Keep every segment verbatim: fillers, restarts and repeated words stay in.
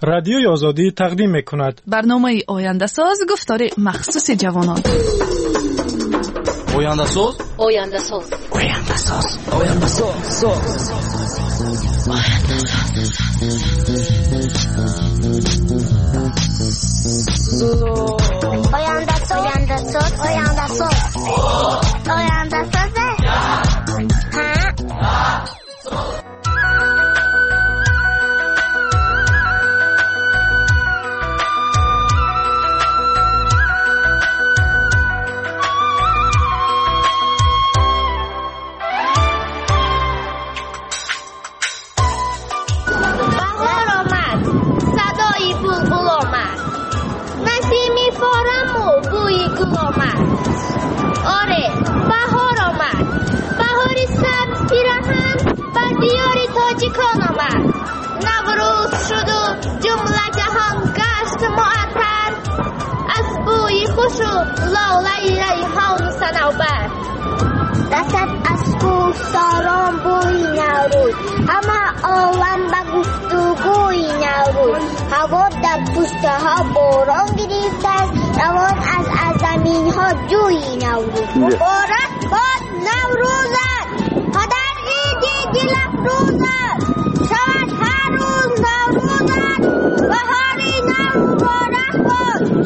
رادیوی آزادی تقدیم می‌کند. برنامه آینده ساز گفتار مخصوص جوانان. آینده ساز آینده ساز آینده ساز آینده ساز آینده ساز آینده ساز آینده ساز آینده ساز دست از کوستاران بوی نوروز همه عالم به گفتگوی نوروز هوا در پوسته ها باران گرفته است روان از از زمین ها جوی نوروز مبارک باد نوروزت پدر عید دل افروزت شود هر روز نوروزت بهاری نو مبارک باد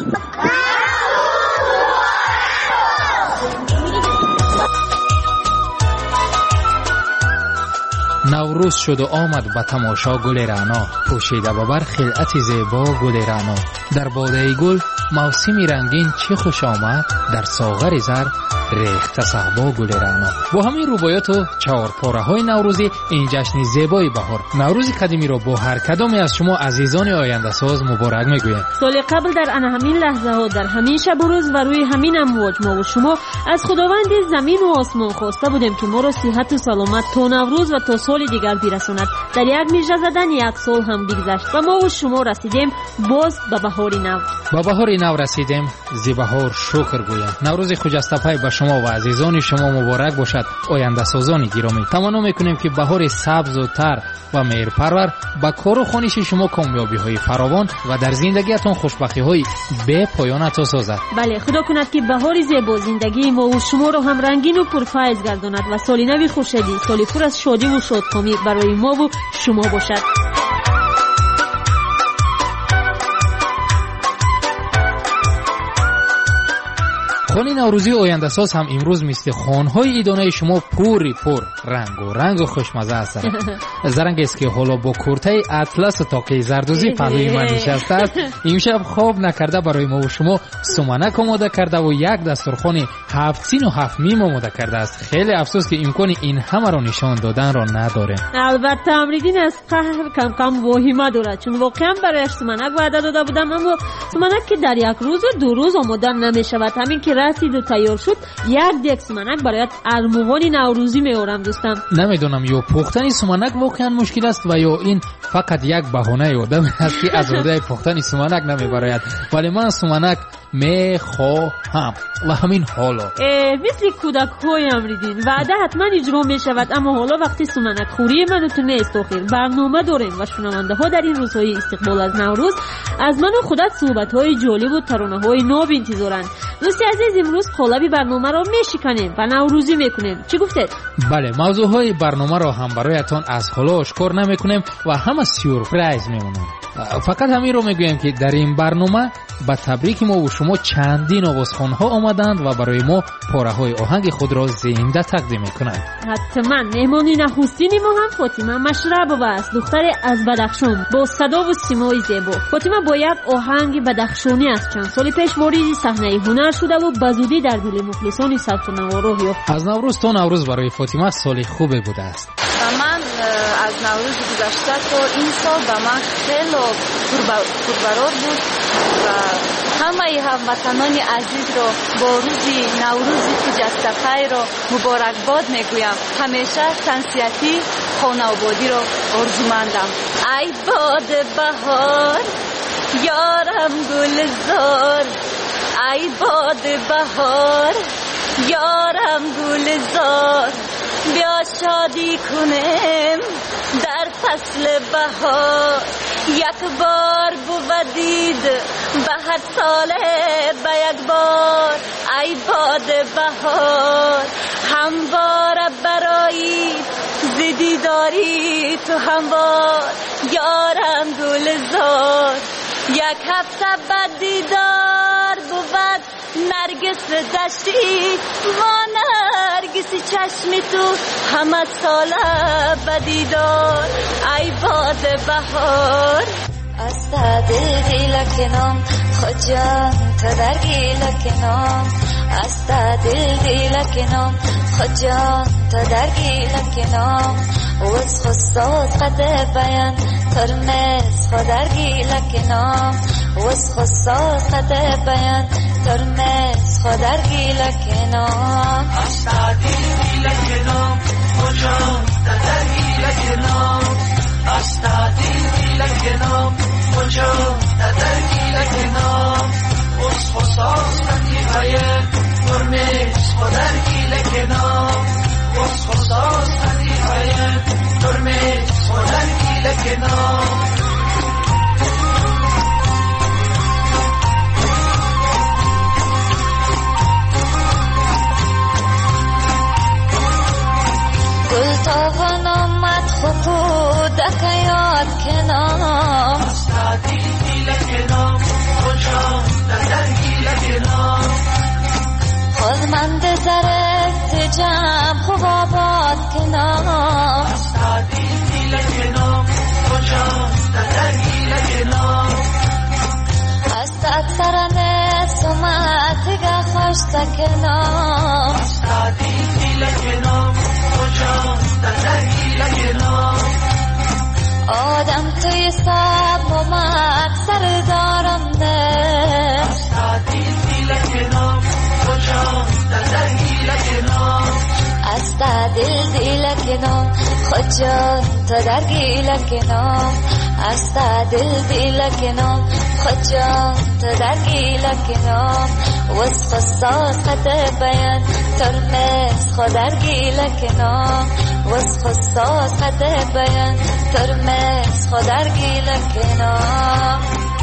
نوروز شد و آمد به تماشا گل رعنا پوشیده به بر خلعت زیبا گل رعنا در باده گل موسمی رنگین چه خوش آمد در ساغر زر ریخت صحبا گل رعنا. با همین روبایات و چهار پاره های نوروزی این جشن زیبای بهار نوروز قدیمی را با هر کدامی از شما عزیزان آینده ساز مبارک میگویم. سال قبل در آن همین لحظه ها در همین شب و روز و روی همین امواج ما و شما از خداوند زمین و آسمان خواسته بودیم که ما را صحت و سلامت تا نوروز و تا سال دیگر برساند. در یک میژه زدن یک سال هم بگذشت و ما و شما رسیدیم باز به بهار نو. به بهار نو رسیدیم. زی بهار شکر گویم. نوروز خجسته به شما و عزیزان شما مبارک باشد. آینده سازان گرامی، تمنا میکنیم که بهار سبز و تر و مهرپرور با کار و خوانش شما کامیابی های فراوان و در زندگیتون خوشبختی های بے پایان عطا سازد. بله، خدا کند که بهار زیبا زندگی ما و شما رو هم رنگین و پرفیض گرداند و سال نو خوشحالی، سالی پر از شادی و شادکامی برای ما و شما باشد. خانه نوروزی آینده ساز هم امروز مثل خانهای ایدانه شما پوری پر رنگ و رنگ و خوشمزه است. زرنگ است که حالا با کرته اطلس تاقی زردوزی پهلوی من نشسته است. امشب خواب نکرده برای ما و شما سمنک آماده کرده و یک دسترخوان هفت سین و هفت میم آماده کرده است. خیلی افسوس که امکان این همه را نشان دادن را نداره. البته امریدین از قهر کم کم واهمه دارد، چون واقعا برایش سمنک وعده داده بودم، اما سمنک که در یک روز و دو روز آماده نمیشود. همین که رسید و تیار شد یک دیگ سمنک برایت ارمغان نوروزی میارم دوستم. نمیدونم یا پختن سمنک واقعا مشکل است و یا این فقط یک بهانه آدم است که از روی پختن سمنک نمیبراید، ولی من سمنک میخواهم و همین حالا مثل کودک های امریدین وعده حتما اجرا میشود، اما حالا وقتی سمنک خوری من تو نیست آخر. برنامه داریم و شنونده ها در این روزهای استقبال از نوروز از من و خودت صحبت های جالب و ترانه های ناب انتظارند. دوستی عزیز، امروز قالب برنامه را میشکنیم و نوروزی میکنیم. چی گفتید؟ بله، موضوع های برنامه را هم برایتان از حالا آشکار نمیکنیم و همه سورپرایز میمونیم. فقط همین رو میگویم که در این برنامه با تبریک ما و شما چندین آوازخوان ها آمدند و برای ما پاره های آهنگ خود را زنده تقدیم میکنند. حتما مهمانی نخستین ما هم فاطمه مشربووا است، دختر از بدخشان با صدا و سیمای زیبا. فاطمه با یک آهنگ بدخشانی از چند سال پیش وارد صحنه هنر شده و بزودی در دل مخلصان صف نوارو یافت. از نوروز تا نوروز برای فاطمه سال خوبی بوده است. من از نوروز گذشته تا این سال به من خیلی پربرار بود و همه هموطنان عزیز را با روزی نوروزی خجسته خیر را مبارکباد میگویم. همیشه تنسیتی خانه آبادی را آرزومندم. ای باد بهار یارم گلزار، ای باد بهار یارم گلزار، بیا شادی کنیم در فصل بهار، یک بار بودید به هر ساله به یک بار ای باد بهار همواره برایی زدی داری تو هموار یارم گلزار یک هفته بعد دیدار بود نرگس دشتی و نرگس چشم تو همه ساله بدیدار ای باد بهار از دل دیل کنم خود جان تو در گیل کنم از دل دیل کنم خود جان تو در گیل کنم وز خستاز قد بیان ترمز خود در گیل کنم وز خستاز قد بیان ترمز خود در گیل کنم از دل دیل کنم خود جان تو در گیل کنم از دل دیل کنم خود جان تو در گیل کنم وز خستاز قد بیان ترمز خود در گیل کنم وز خستاز قد بیان ترمز خود در گیل کنم گل تاون آمد خطودک یاد کنم از دل دیل کنم خود جان تو در گیل کنم خود من درست جمع خوب آباد کنم از دل دیل کنم خود جان تو در گیل کنم از اکثر نسومت گه خوش سکنم از دل دیل کنم خود جان تو در گیل کنم آدم توی سب و مکسر دارم ده از دل دیل کنم خود جان تو در گیل کنم از دل دیل کنم خود جان تو در گیل کنم از دل دیل کنم خود جان تو در گیل کنم وز خستاز قد بیان ترمز خود در گیل کنم وز خستاز قد بیان ترمز خود در گیل کنم.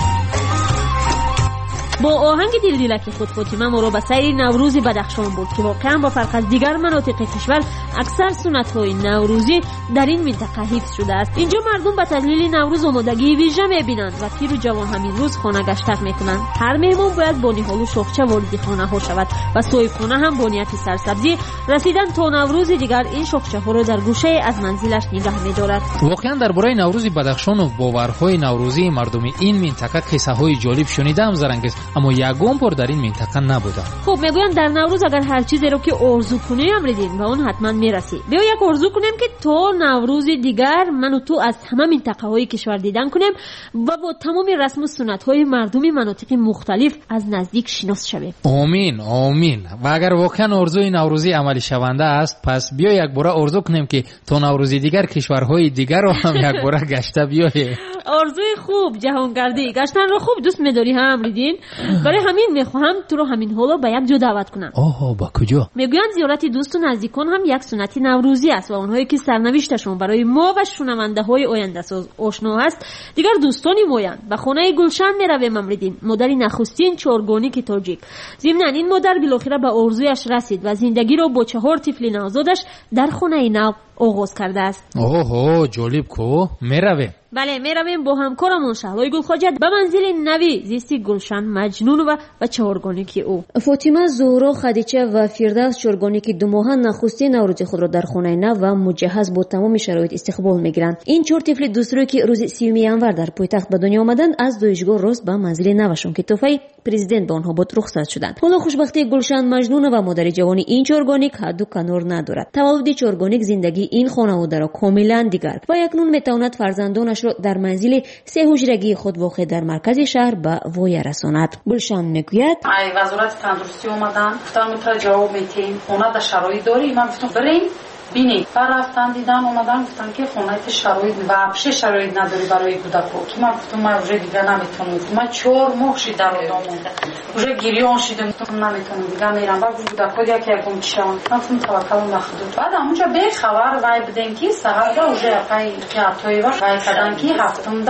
با آهنگ دیل دیلک خود فاطمه ما رو به سیر نوروزی بدخشان برد که واقعا با فرق از دیگر مناطق کشور اکثر سنت‌های نوروزی در این منطقه حفظ شده است. اینجا مردم به تحلیل نوروز آمادگی ویژه می‌بینند و پیر و جوان همین روز خانه گشتک می‌کنند. هر مهمان باید با نهال و شاخچه وارد خانه ها شود و صاحبخانه هم با نیت سرسبزی رسیدن تا نوروز دیگر این شاخچه ها را در گوشه از منزلش نگه می‌دارد. واقعا درباره نوروز بدخشان و باورهای نوروزی مردم این منطقه قصه‌های جالب شنیدم زرنگیز، اما یگان بار در این منطقه نبودم. خب میگویم در نوروز اگر هر چیزی رو که آرزو کنی امریدین و اون حتما میرسی. بیا یک آرزو کنیم که تا نوروز دیگر من و تو از همه منطقه های کشور دیدن کنیم و با تمام رسم و سنت های مردمی مناطق مختلف از نزدیک شناس شویم. آمین آمین. و اگر واقعا آرزوی نوروزی عملی شونده است، پس بیا یک بار آرزو کنیم که تا نوروز دیگر کشورهای دیگر رو هم یک بار گشته بیاییم. آرزوی خوب جهانگردی گشتن رو خوب دوست می‌داری ها امریدین؟ برای همین میخواهم تو رو همین حالا به یک جا دعوت کنم. آها با کجا؟ میگویند زیارت دوست و نزدیکان هم یک سنت نوروزی است و اونهایی که سرنوشتشون برای ما و شنونده های آینده ساز آشنا است دیگر دوستانی مویند. به خانه گلشن میرویم امریدین، مادر نخستین چهارگانیک تاجیک. ضمن این مادر بالاخره به آرزویش رسید و زندگی رو با چهار طفل نوزادش در خانه نو آغاز کرده است. اوه جالب کو میرویم. بله میرویم با همکارمون شهلای گلخواجه به منزل نوی زیستی گلشن مجنون و و چهارگانیک او. فاطمه، زهرا، خدیجه و فردوس چهارگانیک دو ماهه نخستین نوروز خود را در خانه نو و مجهز با تمام شرایط استقبال میگیرند. این چهار طفل دوستروی که روز سیوم ینور در پایتخت به دنیا آمدند از دویشگاه راست به منزل نوشون که توفی پرزیدنت به آنها بود رخصت شدند. حالا خوشبختی گلشن مجنون و مادر جوانی این چهارگانیک حد و کنار ندارد. تولد چهارگانیک زندگی این خانواده را کاملا دیگر و اکنون میتواند فرزندانش را در منزل سه حجرگی خود واقع در مرکز شهر به وای رساند. گلشن میگوید ای وزارت تندرستی اومدن گفتم تو جواب میدیم خونه در شرایط داری؟ من گفتم بریم بینی. بعد رفتن دیدن اومدن گفتن که خونه شرایط وابشه شرایط نداری برای کودکو. که من گفتم من روزه دیگه نمیتونم، من چهار ماه شد در ادام مونده روزه گریان شدم، گفتم نمیتونم دیگه میرم. بعد کودکو دیگه که یکم چشم من گفتم توکل به خدا. بعد اونجا به خبر وای بدن که سهار روزه پای که توی وقت وای کردن که هفتم ده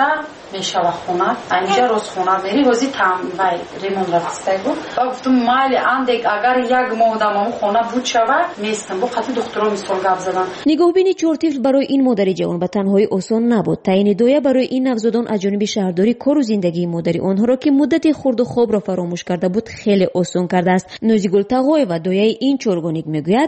мешава хона այնжа роз хона мери ҳози там вай ремонт рафтаи бу ва гуфтум майли андек агар як моҳ дамам хона буд шава местам бо қати духтуро мисол гап задан. нигоҳбини чор тифл барои ин модари ҷавон ба танҳоӣ осон набуд. таъини доя барои ин навзодон аз ҷониби шаҳрдори кору зиндагии модари онҳоро ки муддати хурду хобро фаромӯш карда буд хеле осон кардааст. нозигул тағоева дояи ин чоргонник мегӯяд: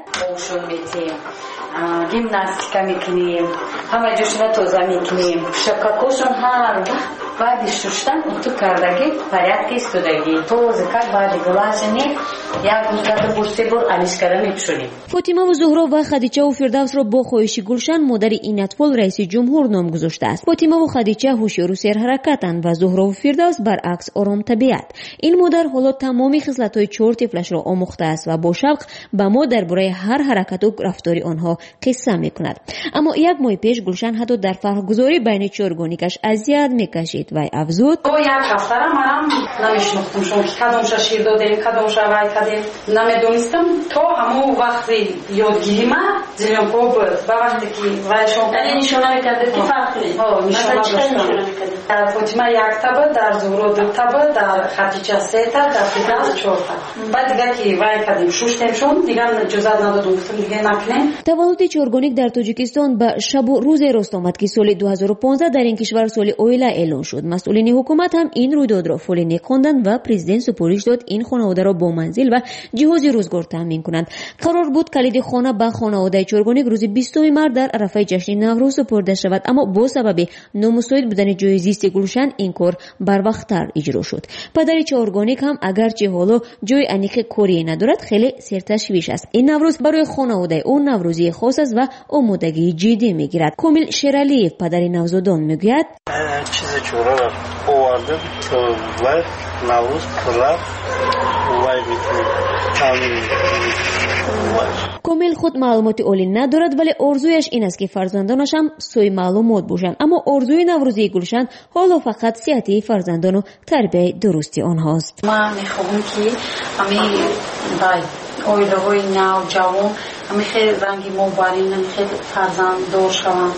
гимнастика мекунем, ҳама ҷӯшона тоза мекунем, шапкакошон ҳар вақт баъди шуштан уту кардаги порядки истодагӣ тозе как баъди глажани як рӯзада бо се бор алишкара мепӯшонем. фотимаву зуҳро ва хадичаву фирдавсро бо хоҳиши гулшан модари ин атфол раиси ҷумҳур ном гузоштааст. фотимаву хадича ҳушёру серҳаракатанд ва зуҳрову фирдавс баръакс ором табиат. ин модар ҳоло тамоми хислатҳои чор тифлашро омӯхтааст ва бо шавқ ба мо дар бораи ҳар ҳаракату рафтори онҳо қисса мекунад. аммо як моҳи пеш гулшан ҳатто дар фарқгузорӣ байни чоргонникаш азият мекашид. вай афзуд: то як ҳафтара манам намешнохтам шумо ки кадомша шир додем кадомша вай кадем намедонистам то ҳамон вақти ёдгирима зеленко буд ба вақте ки вай шумо нишона мекарде ки фарқи нишона дар фотима якта буд дар зуҳро дута буд дар хатича сета дар фирдавс чорта баъд дигар ки вай кадем шуштемшон дигар иҷозат надодум гуфтам дигар накунем. таваллуди чоргонник дар тоҷикистон ба шабу рӯзе рост омад ки соли дуҳазору понздаҳ дар ин кишвар соли оила эълон шуд. масъулини ҳукумат ҳам ин рӯйдодро фоли нек хонданд ва президент супориш дод ин хонаводаро бо манзил ва ҷиҳози рӯзгор таъмин кунанд. қарор буд калиди хона ба хонаводаи чоргонник рӯзи бистуми март дар арафаи ҷашни наврӯз супорда шавад, аммо бо сабаби номусоид будани ҷои зисти гулшан ин кор барвақттар иҷро шуд. падари чоргонник ҳам агарчи ҳоло ҷои аниқи корие надорад, хеле серташвиш аст. ин наврӯз барои хонаводаи ӯ наврӯзии хос аст ва омодагии ҷиддӣ мегирад. комил шералиев падари навзодон мегӯяд: чизи чораро овардем то вай наврӯз пурра вай метавонад таъмин вай. комил худ маълумоти олӣ надорад, вале орзуяш ин аст ки фарзандонаш ҳам сои маълумот бошанд. аммо орзуи наврӯзии гулшан ҳоло фақат сиҳати фарзандону тарбияи дурусти онҳост. ман мехоҳам ки ҳамаи вай оилаҳои нав ҷавон ҳамаи хеле ранги мобарин хеле фарзанддор шаванд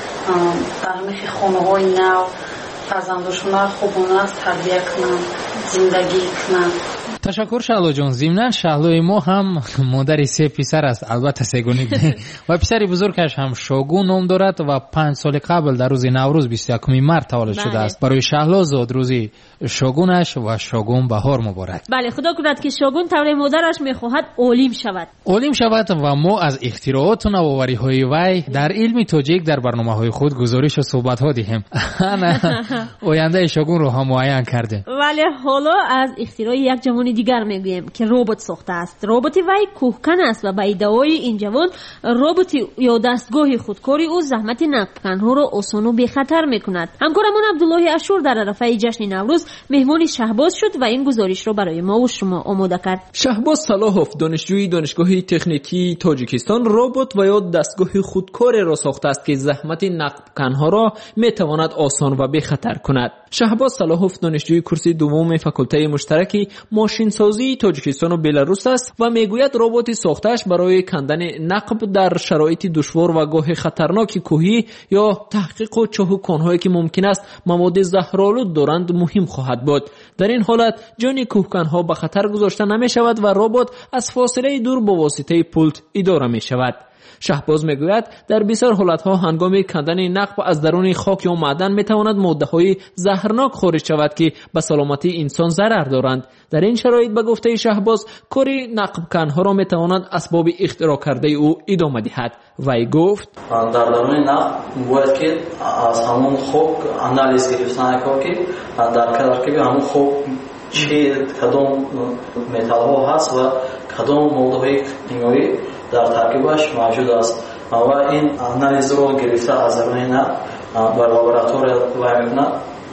дар ҳамаи хонаҳои нав фарзандошона хубона тарбия кунанд зиндагӣ кунанд. ташаккур шаҳлоҷон. зимнан шаҳлои мо ҳам модари се писар аст, албатта сегонӣ ва писари бузургаш ҳам Шогун ном дорад ва панҷ соли қабл дар рӯзи наврӯз бисту якуми март таваллуд шудааст. барои шаҳло зод рӯзи Шогунаш ва Шогун баҳор муборак. бале, худо кунад ки Шогун тавре модараш мехоҳад олим шавад. олим шавад ва мо аз ихтирооту навовариҳои вай дар илми тоҷик дар барномаҳои худ гузоришу суҳбатҳо диҳем. ана ояндаи Шогунро ҳам муайян кардем. вале ҳоло аз ихтирои як ҷавони дигар мегӯем ки робот сохтааст. роботи вай кӯҳкан аст ва ба иддаои ин ҷавон роботи ё дастгоҳи худкори ӯ заҳмати нақбканҳоро осону бехатар мекунад. ҳамкорамон Абдуллоҳи Ашур дар арафаи ҷашни наврӯз меҳмони Шаҳбоз шуд ва ин гузоришро барои мову шумо омода кард. Шаҳбоз Салоҳов, донишҷӯи донишгоҳи техникии Тоҷикистон, робот ва ё дастгоҳи худкореро сохтааст ки заҳмати нақбканҳоро метавонад осон ва бехатар кунад. Шаҳбоз Салоҳов донишҷӯи курси дуввуми факултаи муштараки мошинсозии Тоҷикистону Беларус аст ва мегӯяд роботи сохтааш барои кандани нақб дар шароити душвор ва гоҳи хатарноки кӯҳӣ ё таҳқиқу чоҳу конҳое ки мумкин аст маводи заҳролуд доранд муҳим хоҳад буд. дар ин ҳолат ҷони кӯҳканҳо ба хатар гузошта намешавад ва робот аз фосилаи дур бо воситаи пулт идора мешавад. шаҳбоз мегӯяд дар бисёр ҳолатҳо ҳангоми кандани нақб аз даруни хок ё маъдан метавонад моддаҳои заҳрнок хориҷ шавад ки ба саломатии инсон зарар доранд. дар ин шароит ба гуфтаи Шаҳбоз кори нақбканҳоро метавонад асбоби ихтироъкардаи ӯ идома диҳад. вай гуфт: дар даруни нақб бояд ки аз ҳамон хок анализ гирифтан кор ки дар таркиби ҳамон хок чӣ кадом металлҳо ҳаст ва кадом моддаҳои кимиёвӣ дар таркибаш мавҷуд аст ва ин анализро гирифта аз даруни нақб ба лаборатория вай мекунад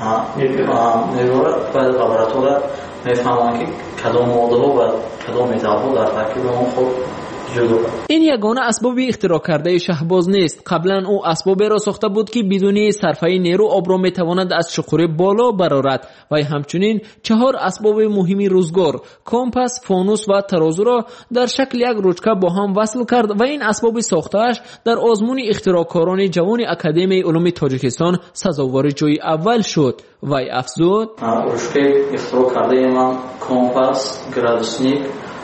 меборад ва лаборатория мефаҳмад ки кадом моддаҳо ва кадом металлҳо дар таркиби он хок این یگانه اسباب اختراع کرده شهباز نیست. قبلا او اسبابی را ساخته بود که بدون صرفه نیرو آب را میتواند از شخوره بالا برآورد و همچنین چهار اسباب مهم روزگار کمپاس، فانوس و ترازو را در شکل یک رشته با هم وصل کرد و این اسباب ساخته‌اش در آزمون اختراعکاران جوان اکادمی علوم تاجیکستان سزاوار جای اول شد. وی افزود: رشته اختراع کرده من کمپاس، گرادوسنیک،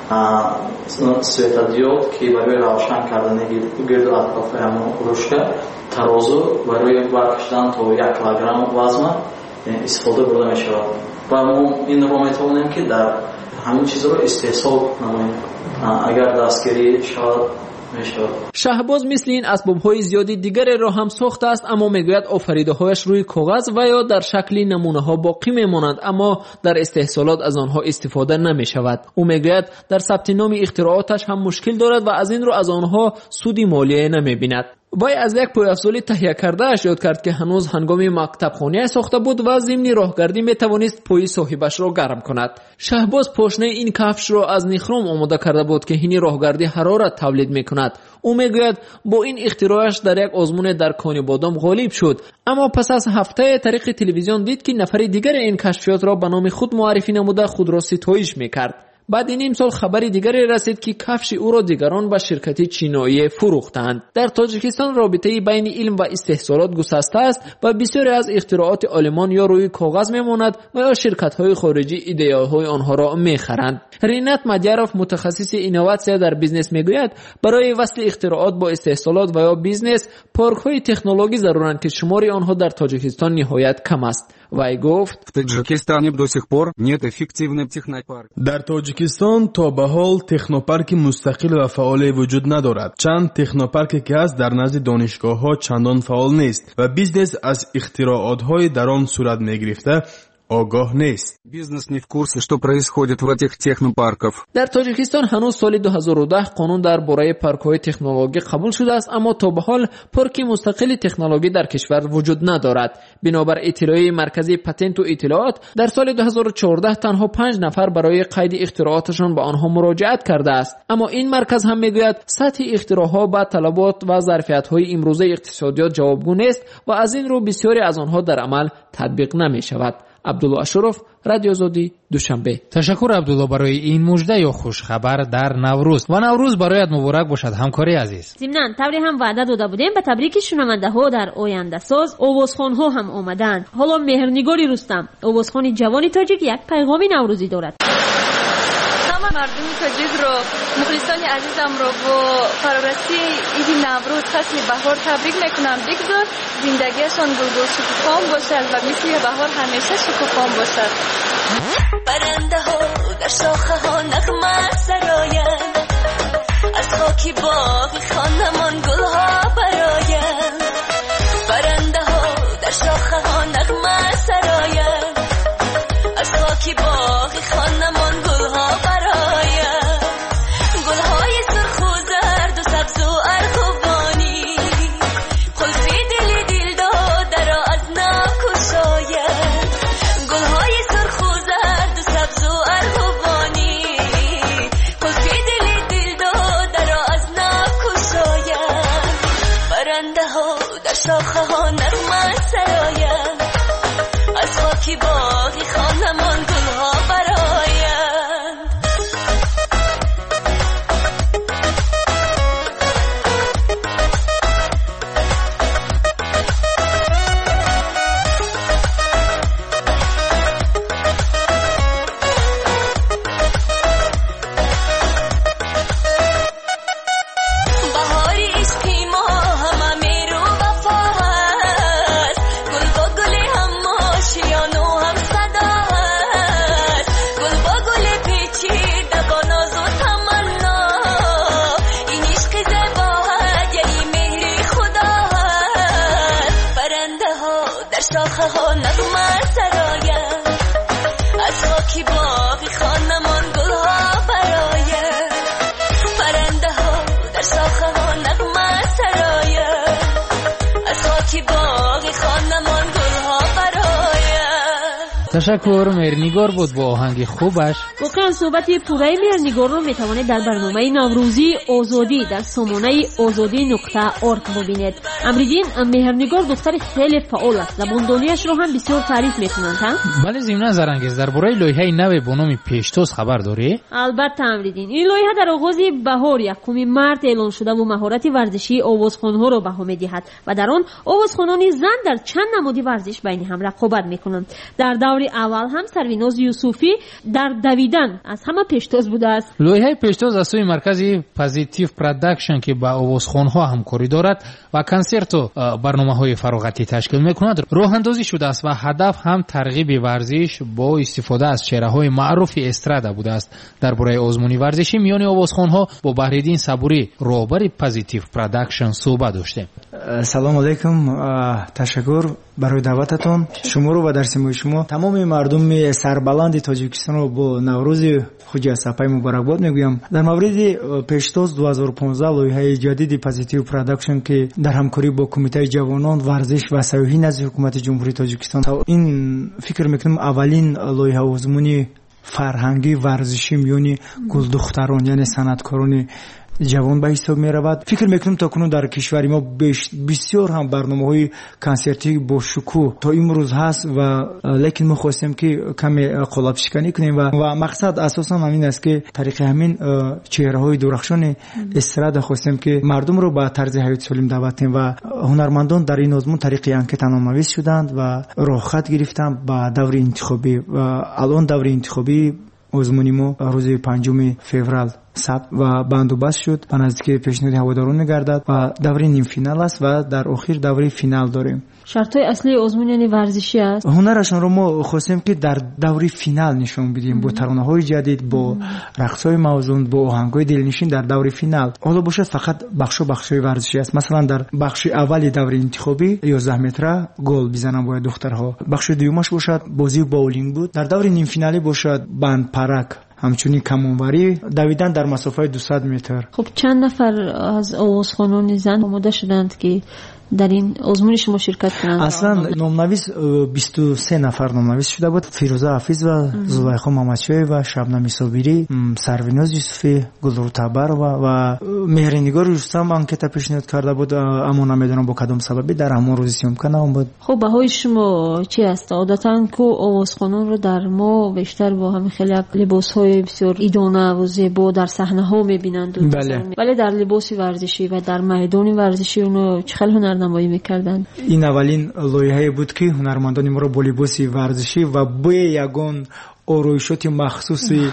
سویتادیود که برای روشن کردن گرد و اطراف همون رشته، ترازو برای برکشیدن تا یک کیلوگرم وزن استفاده برده می شود و ما این رو می توانیم که در همین چیز رو استحصال نماییم اگر دستگیری شود. شهباز مثل این اسباب‌های زیادی دیگر را هم ساخته است، اما میگوید آفریده‌هایش روی کاغذ و یا در شکل نمونه‌ها باقی میمانند، اما در استحصالات از آنها استفاده نمی‌شود. او میگوید در ثبت نام اختراعاتش هم مشکل دارد و از این رو از آنها سودی مالی نمی‌بیند. وی از یک پایافزال تهیه کرده اش یاد کرد که هنوز هنگام مکتبخانه ساخته بود و ضمن راهگردی میتوانست پای صاحبش را گرم کند. شهباز پاشنه این کفش را از نخروم آماده کرده بود که این راهگردی حرارت تولید میکند. او میگوید با این اختراعش در یک آزمون در کان بادام غالب شد، اما پس از هفته طریق تلویزیون دید که نفر دیگر این کشفیات را به نام خود معرفی نموده خود را ستایش میکرد. بعد نیم سال خبری دیگری رسید که کفش او را دیگران به شرکت چینایی فروختند. در تاجیکستان رابطه بین علم و استحصالات گسسته است و بسیاری از اختراعات آلمان یا روی کاغذ میماند و یا شرکت‌های خارجی ایده‌های آنها را میخرند. رینات مدیاروف متخصص اینوواسیا در بیزنس میگوید برای وصل اختراعات با استحصالات و یا بیزنس پارک‌های تکنولوژی ضرورند که شمار آنها در تاجیکستان نهایت کم است. وی گفت: в Таджикистане до сих пор нет эффективных технопарков. در تاجیکستان تا به حال تکنوپارک مستقل و فعال وجود ندارد. چند تکنوپارکی که هست در نزد دانشگاه‌ها چندان فعال نیست و بیزنس از اختراعات‌های در آن صورت می‌گرفته آگاه نیست. Бизнес не в курсе, что происходит в этих технопарках. در تاجیکستان هنوز سال دو هزار و ده قانون درباره پارک‌های تکنولوژی قبول شده است، اما تا به حال پارک مستقل تکنولوژی در کشور وجود ندارد. بنابر اطلاعیه مرکزی پتنت و اطلاعات در سال دو هزار و چهارده تنها پنج نفر برای قید اختراعاتشان به آنها مراجعت کرده است. اما این مرکز هم میگوید سطح اختراعها با طلبات و ظرفیت‌های امروزه اقتصادیات جوابگو نیست و از این رو بسیاری از آنها در عمل تطبیق نمی‌شود. عبدالله اشرف، رادیو آزادی، دوشنبه. تشکر عبدالله برای این مژده یا خوش خبر در نوروز. و نوروز برایت مبارک باشد همکاری عزیز. ضمناً طوری هم وعده داده بودیم به تبریک شنونده ها در آینده ساز آوازخوان ها هم آمدند. حالا مهرنگاری رستم، آوازخوان جوانی تاجیک، یک پیغام نوروزی دارد. همه مردم تاجیک رو، مخلصان عزیزم رو با فرارسی عید نوروز فصل بهار تبریک میکنم. بگذار زندگیشان گلگل شکوفان باشد و مثل بهار همیشه شکوفان باشد. پرنده ها در شاخه ها نغمه سراید، از خاکی باغ خانمان گل ها براید. پرنده ها در شاخه ها نغمه سراید، از خاکی باغ خانمان گل ها براید. گل های سرخ و زرد و سبز و ارغوانی، قلفی دل دل داده را از ناکشاید. گل های سرخ و زرد و سبز و ارغوانی، قلفی دل دل داده را از ناکشاید. پرنده ها در شاخه ها نغمه سراید، از خاکی باغ خانمان گل ها براید. بهاری عشقی ما همه میرو وفا هست، گل با گل هم آشیان و هم صدا هست. تشکر. مهرنگار بود با آهنگ خوبش. واقعا صحبت پوره مهرنگار رو میتوانید در برنامه نوروزی آزادی در سامانه آزادی نقطه اورگ ببینید. امریدین مهرنگار دختر خیلی فعال است. زبانداریش رو هم بسیار تعریف میکنند. بله زمینه زرنگیز درباره لایحه نو با نام پیشتاز خبر داری؟ البته امریدین. این لایحه در آغاز بهار یکم مارس اعلان شده و مهارت ورزشی آوازخوان‌ها را بها می‌دهد و در آن آوازخوانان زن در چند نمودی ورزش بین هم رقابت می‌کنند. در دور اول هم سرویناز یوسفی در دویدن از همه پیشتاز بوده است. لایحه پیشتاز از سوی مرکز پازیتیو پروداکشن که با آوازخوان‌ها همکاری دارد و کنسرت و برنامه‌های فراغتی تشکیل می‌کند راه اندازی شده است و هدف هم ترغیب ورزش با استفاده از چهره‌های معروف استرادا بوده است. درباره آزمونی ورزشی میان آوازخوان‌ها با بهرالدین صبوری رهبر پازیتیو پروداکشن صحبت داشتیم. سلام علیکم. تشکر برای دعوتتون. شما رو و در سیمای شما تمام مردم سربلند تاجیکستان رو با نوروز خوجی صفای مبارکباد میگویم. در مورد پیشتاز دو هزار و پانزده لایحه جدید پازیتیو پروداکشن که در همکاری با کمیته جوانان ورزش و سیاحتی نزد حکومت جمهوری تاجیکستان این فکر میکنم اولین لایحه آزمونی فرهنگی ورزشی میونی گل دختران یعنی صنعتکاران جوان به حساب می رود. فکر میکنم تا کنون در کشور ما بسیار هم برنامه‌های کنسرتی با شکوه تا امروز هست و لیکن ما خواستیم که کمی قالب شکنی کنیم و, و مقصد اساسا همین است که طریق همین چهره‌های درخشان استرادا خواستیم که مردم رو به طرز حیات سالم دعوت کنیم و هنرمندان در این آزمون طریق انکت نام‌نویس شدند و راه خط گرفتند به دور انتخابی و الان دور انتخابی آزمونی ما روز پنجم فوریه ثبت و بندوبست شد به نزدیک پیشنهاد هواداران می‌گردد و دوره نیم فینال است و در آخر دوره فینال داریم. شرط‌های اصلی آزمون یعنی ورزشی است. هنرشان رو ما خواستیم که در دوره فینال نشون بدیم با ترانه‌های جدید، با رقص‌های موزون، با آهنگ‌های دلنشین در دوره فینال. حالا باشه فقط بخش و بخش‌های ورزشی است. مثلا در بخش اولی دوره انتخابی یازده متر گل بزنن باید دخترها. بخش دومش باشد بازی باولینگ بود. در دوره نیم فینالی باشد بند پرک همچنین کمانوری دویدن در مسافت دویست متر. خب چند نفر از آوازخوانان زن آماده شدند که در این آزمون شما شرکت کنند؟ اصلا نام‌نویس بیست و سه نفر نام‌نویس شده بود. فیروزه حافظ و زلیخا محمدشاه و شبنم صابری، سرویناز یوسفی، گلرو تبر و, و مهرنگار رستم انکت پیشنهاد کرده بود اما نمیدونم با کدام سببی در همون روز سیوم کنم بود. خب بهای شما چی است؟ عادتاً که آوازخوانان رو در ما بیشتر با همین خیلی لباس‌های بسیار ایدانه و زیبا در صحنه‌ها می‌بینند. بله. ولی در لباس ورزشی و در میدان ورزشی اونو چخل هنرنمایی می‌کردند. این اولین لایحه بود که هنرمندان ما رو با لباس ورزشی و بوی یگان آرایشات مخصوصی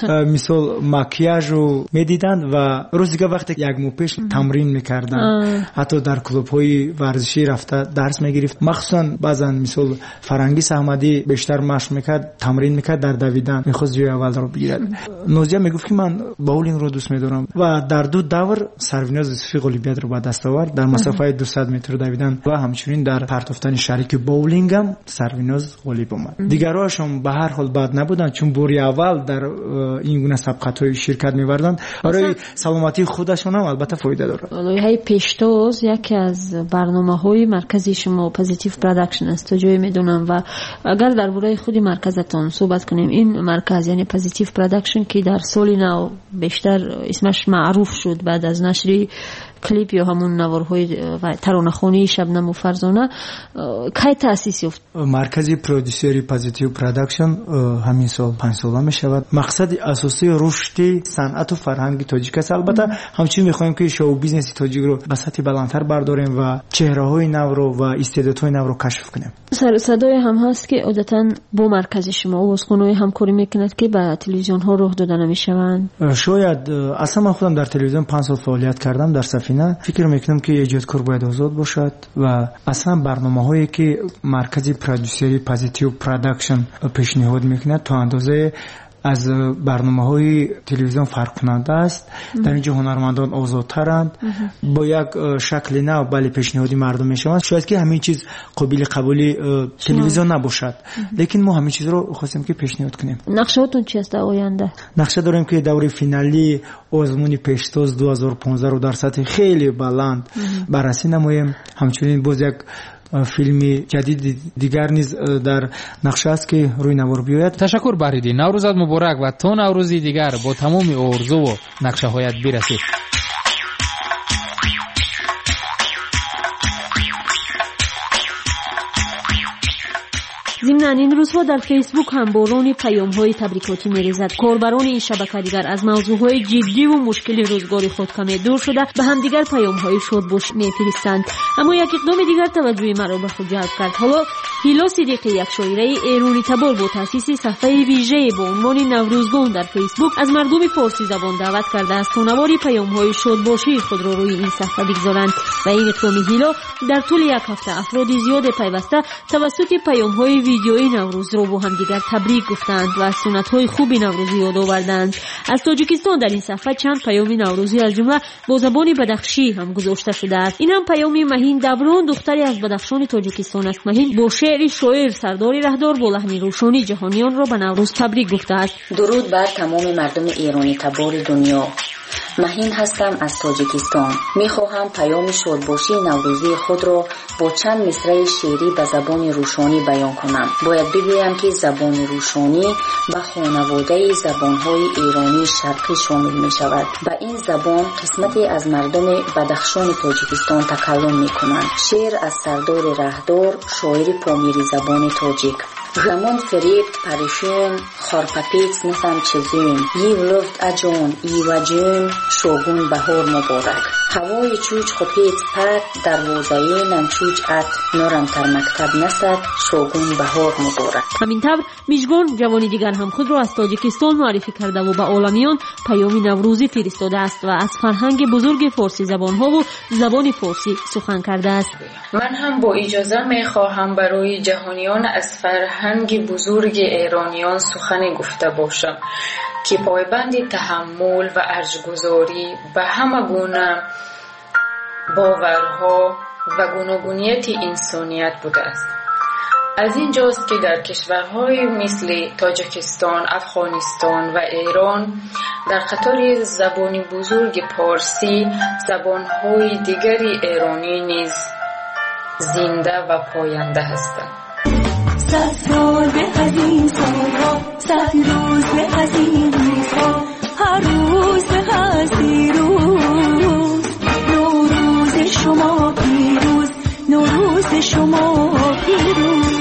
مثل مکیاژ رو میدیدند و روز دیگه وقتی یک ماه پیش تمرین میکردند. حتی در کلوب های ورزشی رفته درس میگرفت. مخصوصا بعضا مثل فرنگیس احمدی بیشتر مشق میکرد، تمرین میکرد در دویدن، میخواست جای اول رو بگیرد. نوزیا میگفت که من باولینگ رو دوست میدارم و در دو دور سرویناز یوسفی قلیبیت رو به دست آورد در مسافت دویست متر دویدن و همچنین در پرتافتن شریک باولینگ هم سرویناز قلیب اومد. دیگرهاش هم به هر حال بعد نبودن چون بوری اول در این گونه سبقت‌های شرکت می‌بردند. برای سلامتی خودشون هم البته فایده داره. لایحه پیشتاز یکی از برنامه‌های مرکزی شما پازیتیو پروداکشن است تا جایی میدونم و اگر درباره خود مرکزتون صحبت کنیم این مرکز یعنی پازیتیو پروداکشن که در سال نو بیشتر اسمش معروف شد بعد از نشر کلیپ یا همون نوارهای ترانه‌خوانی شبنم و فرزانه کی تأسیس یافت؟ مرکز پرودوسری پازیتیو پروداکشن همین سال پنج ساله می شود. مقصد اساسی رشد صنعت و فرهنگ تاجیک است. البته همچنین می‌خوایم که شو بیزنس تاجیک رو به سطح بلندتر برداریم و چهره‌های نو رو و استعدادهای نو رو کشف کنیم. سر صدای هم هست که عادتاً با مرکز شما آوازخوان‌های همکاری می‌کند که به تلویزیون ها راه داده نمی‌شوند. شاید اصلا من خودم در تلویزیون پنج سال فعالیت کردم در صفحه نه فکر میکنم که ایجادکار باید آزاد باشد و اصلا برنامه هایی که مرکز پرودوسری پازیتیو پروداکشن پیشنهاد میکنه تا اندازه از برنامه‌های تلویزیون فرق کننده است. در اینجا هنرمندان آزادترند با یک شکل نو ولی پیشنهادی مردم میشوند. شاید که همین چیز قابل قبول تلویزیون نباشد لیکن ما همین چیز رو خواستیم که پیشنهاد کنیم. نقشه‌تون چی است در آینده؟ نقشه داریم که دوره فینالی آزمون پیشتاز دو هزار و پانزده رو در سطح خیلی بلند بررسی نماییم. همچنین باز یک فیلم جدید دیگر نیز در نقشه است که روی نوار بیاید. تشکر بریدی. نوروزت مبارک و تا نوروزی دیگر با تمام آرزو و نقشه هایت برسید. ضمن این روزها در فیسبوک هم باران پیام‌های تبریکاتی می‌ریزد. کاربران این شبکه دیگر از موضوعهای جدی و مشکل روزگاری خود کمی دور شده به هم دیگر پیام‌های شادباش می‌فرستند. اما یک اقدام دیگر توجه مرا به خود جلب کرد. حالا هیلا صدیقی، یک شاعره ایرانی تبار، با تأسیس صفحه ویژه با عنوان نوروزگان در فیسبوک از مردم فارسی زبان دعوت کرده است تا نوار پیام‌های شادباشی خود را روی این صفحه بگذارند و این اقدام هیلا در طول یک هفته افراد زیاد پیوسته توسط پیام‌های ویدیوی نوروز رو با هم دیگر تبریک گفتند و از سنت‌های خوب نوروزی یاد آوردند. از تاجیکستان در این صفحه چند پیام نوروزی از جمله با زبان بدخشی هم گذاشته شده است. این هم پیام مهین دبران، دختری از بدخشان تاجیکستان است. مهین با شعر شاعر سردار رهدار با لحن روشانی جهانیان را به نوروز تبریک گفته است. درود بر تمام مردم ایرانی تبار دنیا. مهین هستم از تاجیکستان. میخواهم پیام شادباشی نوروزی خود را با چند مصرع شعری به زبان روشانی بیان کنم. باید بگویم که زبان روشانی به خانواده زبانهای ایرانی شرقی شامل می شود. به این زبان قسمتی از مردم بدخشان تاجیکستان تکلم می کنند. شعر از سردار رهدار، شاعر پامیری زبان تاجیک. Ramon Ferib Parishun Kharpapets nefam chezun Yivloft ajon Yivajun Shogun Bahor Mubarak Havoi chuch khopet pat darvozaye nanchuj at noram tar maktab nasad Shogun Bahor Mubarak. همین طور میشگون جوانی دیگر هم خود را از تاجیکستان معرفی کرده و به عالمیان پیام نوروزی فرستاده است و از فرهنگ بزرگ فارسی زبانها و زبان فارسی سخن کرده است. من هم با اجازه میخواهم برای جهانیان از فرهنگ بزرگ ایرانیان سخن گفته باشم که پایبند تحمل و ارجگذاری به همه گونه باورها و گوناگونیت انسانیت بوده است. از این جاست که در کشورهای مثل تاجیکستان، افغانستان و ایران در قطار زبان بزرگ پارسی زبانهای دیگری ایرانی نیز زنده و پاینده هستند. صد سال به از این سالها، صد روز به از این روزها، هر روز به از روز نوروز شما پیروز، نوروز شما پیروز.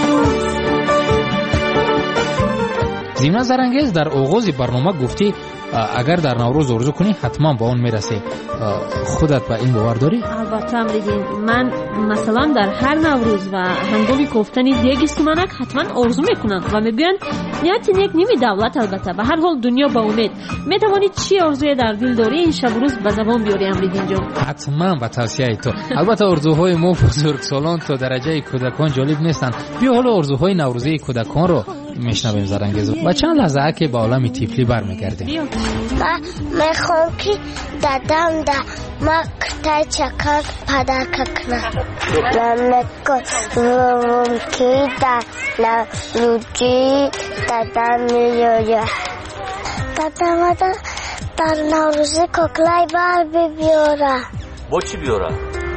زینا زرنگیز در آغاز برنامه گفتی اگر در نوروز آرزو کنی حتما با اون میرسی. خودت به این باور داری؟ البته امریدین، من مثلا در هر نوروز و هنگام کوفتن دیگ سومنک حتما آرزو میکنم و میگوین نیت نیک نیمی دولت. البته به هر حال دنیا با امید. میتوانی چی آرزوی در دل داری این شب روز به زبان بیاری امریدین جان؟ حتما به توصیه تو. البته آرزوهای ما بزرگسالان تا درجه کودکان جالب نیستند. بیا حالا آرزوهای نوروزی کودکان رو میشنویم زرنگیز و چند لحظه که به عالم طفلی برمیگردیم. من میخوام که دادم در مقطع چکر پدرک کنم. من میخوام که در نوروزی دادم میاره. دادم در نوروزی کوکلای بار بیاره. با چی بیاره؟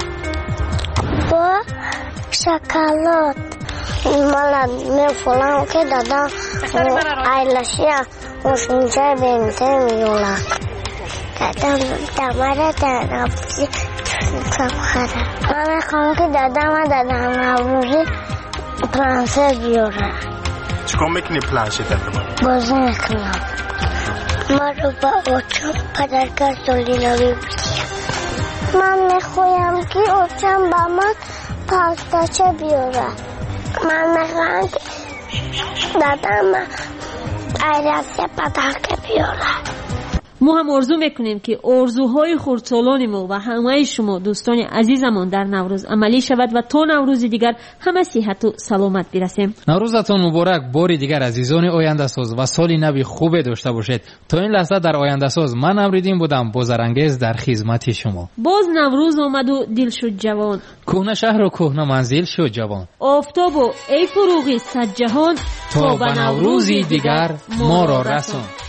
با شکلات. مالا من فلان که دادم ایلاشی موشونجای بینته میولا دادم دماره در نبوزی سبخره. من میخوام که دادم دادم نبوزی پلانسه بیاره. چکار میکنی پلانشه دادم؟ بازی میکنم. ما رو با اوچم پدرگاه سولینا بیبودیم. من میخوایم که اوچم با من پاستاچه بیاره. من میخوام که دادم ایرازه پدرگاه بیاره. ما هم آرزو میکنیم که آرزوهای خردسالان ما و همه شما دوستان عزیزمان در نوروز عملی شود و تا نوروز دیگر همه صحت و سلامت برسیم. نوروزتان مبارک. باری دیگر عزیزان آینده ساز و سالی نوی خوبه داشته باشید. تا این لحظه در آینده ساز من امریدین بودم با زرنگیز در خدمت شما. باز نوروز آمد و دل شد جوان. کهنه شهر و کهنه منزل شد جوان. آفتاب و ای فروغی صد جهان تا به نوروزی دیگر ما را رسان.